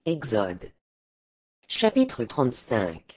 Exode. Chapitre 35.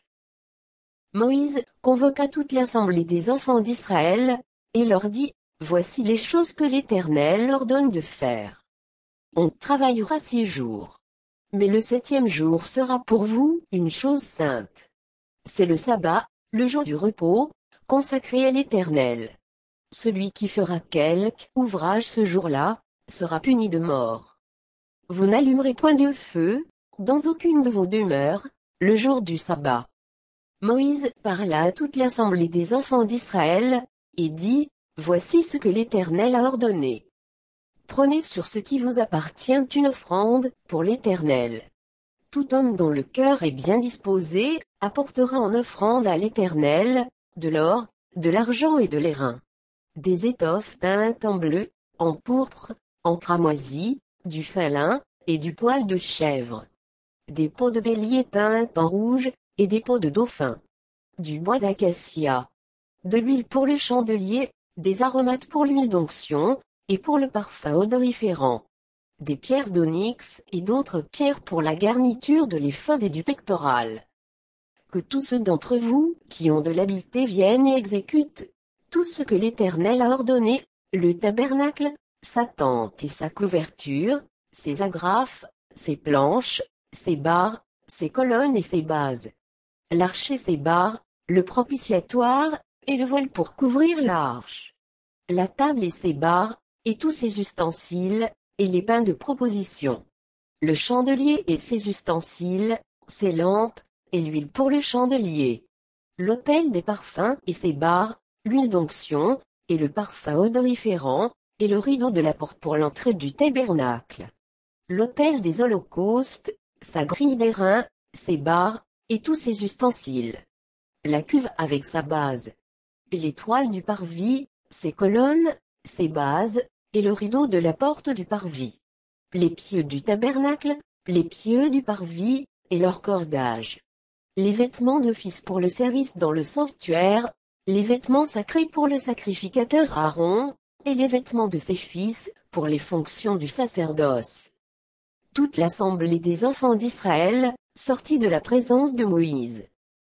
Moïse convoqua toute l'assemblée des enfants d'Israël, et leur dit, Voici les choses que l'Éternel leur donne de faire. On travaillera 6 jours. Mais le 7e jour sera pour vous une chose sainte. C'est le sabbat, le jour du repos, consacré à l'Éternel. Celui qui fera quelque ouvrage ce jour-là, sera puni de mort. Vous n'allumerez point de feu, dans aucune de vos demeures, le jour du sabbat. Moïse parla à toute l'assemblée des enfants d'Israël, et dit, Voici ce que l'Éternel a ordonné. Prenez sur ce qui vous appartient une offrande, pour l'Éternel. Tout homme dont le cœur est bien disposé, apportera en offrande à l'Éternel, de l'or, de l'argent et de l'airain. Des étoffes teintes en bleu, en pourpre, en cramoisi, du fin lin, et du poil de chèvre. Des peaux de bélier teintes en rouge, et des peaux de dauphin. Du bois d'acacia. De l'huile pour le chandelier, des aromates pour l'huile d'onction, et pour le parfum odoriférant. Des pierres d'onyx et d'autres pierres pour la garniture de l'éphod et du pectoral. Que tous ceux d'entre vous, qui ont de l'habileté viennent et exécutent tout ce que l'Éternel a ordonné, le tabernacle, sa tente et sa couverture, ses agrafes, ses planches, ses barres, ses colonnes et ses bases. L'arche et ses barres, le propitiatoire, et le voile pour couvrir l'arche. La table et ses barres, et tous ses ustensiles, et les pains de proposition. Le chandelier et ses ustensiles, ses lampes, et l'huile pour le chandelier. L'autel des parfums et ses barres, l'huile d'onction, et le parfum odoriférant, et le rideau de la porte pour l'entrée du tabernacle. L'autel des holocaustes, sa grille d'airain, ses barres, et tous ses ustensiles. La cuve avec sa base. L'étoile du parvis, ses colonnes, ses bases, et le rideau de la porte du parvis. Les pieux du tabernacle, les pieux du parvis, et leur cordage. Les vêtements d'office pour le service dans le sanctuaire, les vêtements sacrés pour le sacrificateur Aaron, et les vêtements de ses fils, pour les fonctions du sacerdoce. Toute l'assemblée des enfants d'Israël, sortit de la présence de Moïse.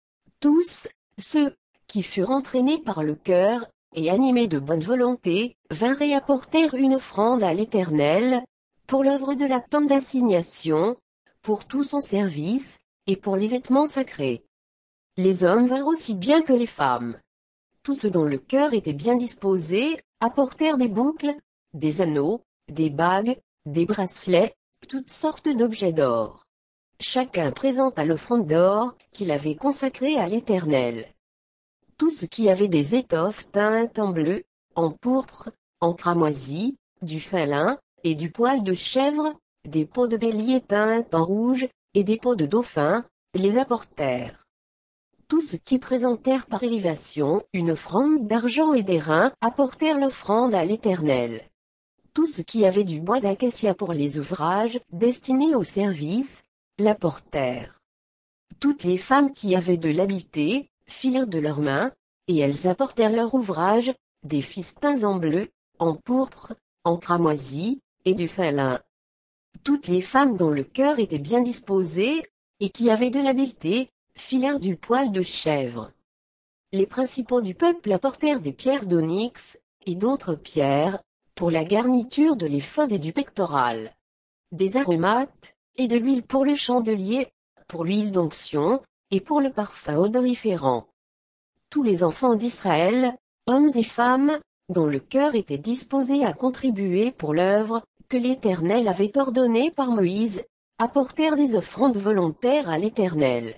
Tous, ceux qui furent entraînés par le cœur, et animés de bonne volonté, vinrent et apportèrent une offrande à l'Éternel, pour l'œuvre de la tente d'assignation, pour tout son service, et pour les vêtements sacrés. Les hommes vinrent aussi bien que les femmes. Tous ceux dont le cœur était bien disposé, apportèrent des boucles, des anneaux, des bagues, des bracelets, toutes sortes d'objets d'or. Chacun présenta l'offrande d'or, qu'il avait consacrée à l'Éternel. Tous ceux qui avaient des étoffes teintes en bleu, en pourpre, en cramoisi, du fin lin, et du poil de chèvre, des peaux de bélier teintes en rouge, et des peaux de dauphin, les apportèrent. Tous ceux qui présentèrent par élévation une offrande d'argent et d'airain apportèrent l'offrande à l'Éternel. Tous ceux qui avaient du bois d'acacia pour les ouvrages destinés au service, l'apportèrent. Toutes les femmes qui avaient de l'habileté, filèrent de leurs mains, et elles apportèrent leur ouvrage, des fistins en bleu, en pourpre, en cramoisi, et du fin lin. Toutes les femmes dont le cœur était bien disposé, et qui avaient de l'habileté, filèrent du poil de chèvre. Les principaux du peuple apportèrent des pierres d'onyx, et d'autres pierres, pour la garniture de l'éphod et du pectoral. Des aromates, et de l'huile pour le chandelier, pour l'huile d'onction, et pour le parfum odoriférant. Tous les enfants d'Israël, hommes et femmes, dont le cœur était disposé à contribuer pour l'œuvre que l'Éternel avait ordonnée par Moïse, apportèrent des offrandes volontaires à l'Éternel.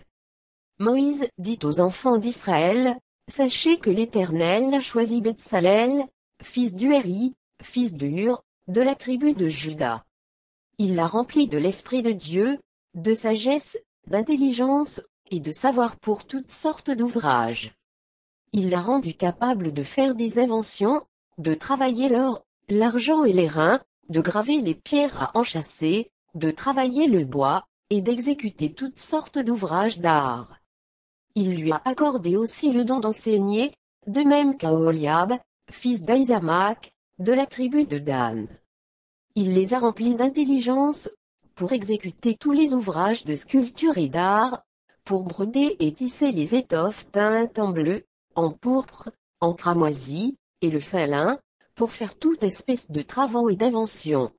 Moïse dit aux enfants d'Israël, Sachez que l'Éternel a choisi Betsalel, fils d'Uéri, fils de Hur, de la tribu de Juda. Il l'a rempli de l'Esprit de Dieu, de sagesse, d'intelligence, et de savoir pour toutes sortes d'ouvrages. Il l'a rendu capable de faire des inventions, de travailler l'or, l'argent et l'airain, de graver les pierres à enchâsser, de travailler le bois, et d'exécuter toutes sortes d'ouvrages d'art. Il lui a accordé aussi le don d'enseigner, de même qu'à Oholiab, fils d'Ahisamach, de la tribu de Dan. Il les a remplis d'intelligence, pour exécuter tous les ouvrages de sculpture et d'art, pour broder et tisser les étoffes teintes en bleu, en pourpre, en cramoisi, et le fin lin, pour faire toute espèce de travaux et d'inventions.